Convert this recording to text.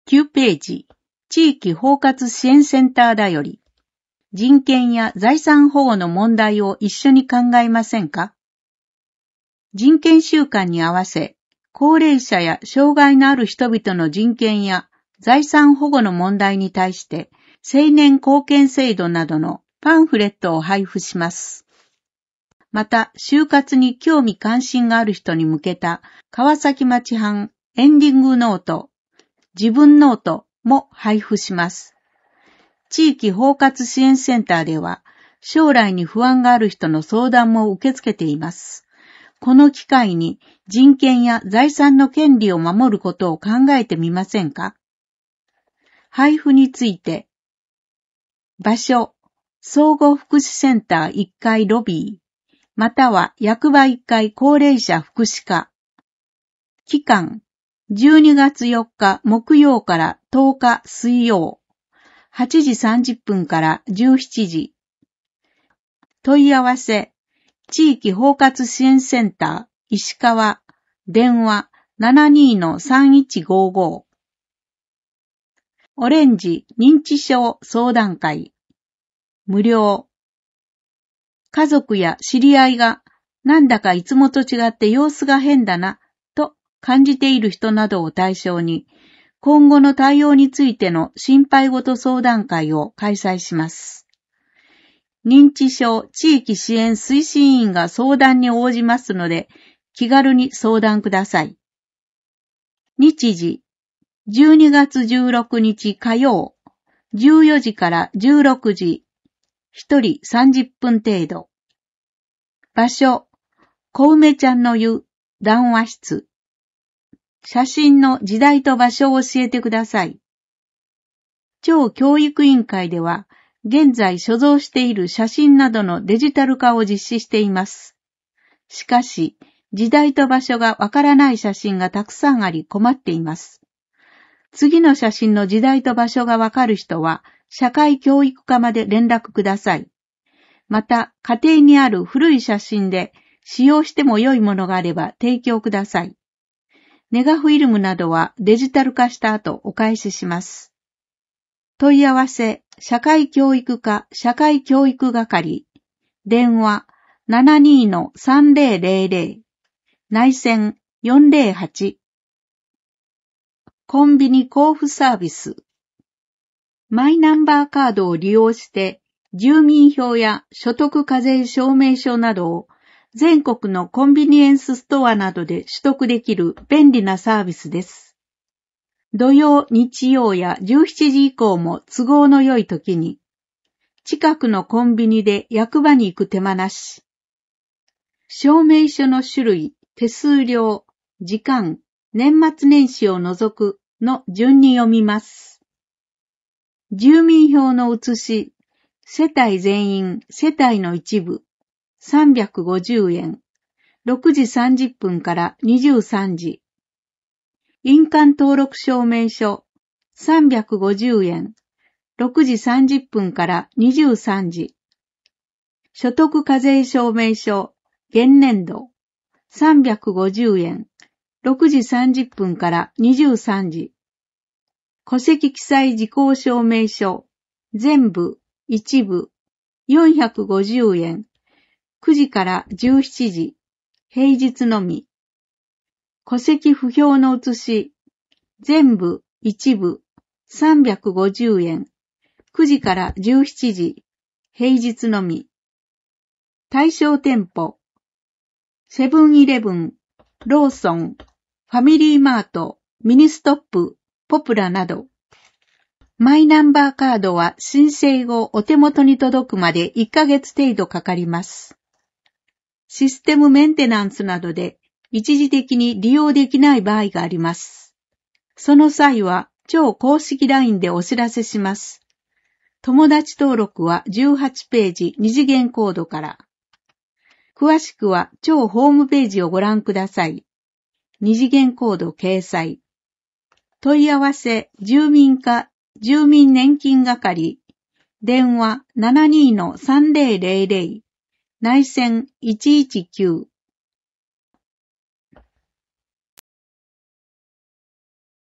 9ページ、地域包括支援センターだより、人権や財産保護の問題を一緒に考えませんか？人権週間に合わせ、高齢者や障害のある人々の人権や財産保護の問題に対して、青年貢献制度などのパンフレットを配布します。また、就活に興味関心がある人に向けた川崎町版エンディングノート、自分ノートも配布します。地域包括支援センターでは、将来に不安がある人の相談も受け付けています。この機会に人権や財産の権利を守ることを考えてみませんか？配布について、場所、総合福祉センター1階ロビー、または役場1階高齢者福祉課。期間、12月4日木曜から10日水曜、8時30分から17時。問い合わせ、地域包括支援センター、石川、電話 72-3155。オレンジ認知症相談会、無料。家族や知り合いがなんだかいつもと違って様子が変だなと感じている人などを対象に今後の対応についての心配事相談会を開催します。認知症地域支援推進員が相談に応じますので気軽に相談ください。日時12月16日火曜14時から16時1人30分程度。場所、小梅ちゃんの湯、談話室。写真の時代と場所を教えてください。町教育委員会では、現在所蔵している写真などのデジタル化を実施しています。しかし、時代と場所がわからない写真がたくさんあり困っています。次の写真の時代と場所がわかる人は、社会教育課まで連絡ください。また、家庭にある古い写真で使用しても良いものがあれば提供ください。ネガフィルムなどはデジタル化した後お返しします。問い合わせ、社会教育課社会教育係、電話 72-3000、内線408。コンビニ交付サービス。マイナンバーカードを利用して住民票や所得課税証明書などを全国のコンビニエンスストアなどで取得できる便利なサービスです。土曜、日曜や17時以降も都合の良い時に、近くのコンビニで役場に行く手間なし。証明書の種類、手数料、時間、年末年始を除くの順に読みます。住民票の写し、世帯全員、世帯の一部、350円、6時30分から23時。印鑑登録証明書、350円、6時30分から23時。所得課税証明書、現年度、350円、6時30分から23時。戸籍記載時効証明書、全部、一部、450円、9時から17時、平日のみ。戸籍不評の写し、全部、一部、350円、9時から17時、平日のみ。対象店舗、セブンイレブン、ローソン、ファミリーマート、ミニストップ、ポプラなど。マイナンバーカードは申請後お手元に届くまで1ヶ月程度かかります。システムメンテナンスなどで一時的に利用できない場合があります。その際は町公式 LINE でお知らせします。友達登録は18ページ2次元コードから。詳しくは町ホームページをご覧ください。2次元コード掲載。問い合わせ住民課住民年金係、電話 72-3000、内線119。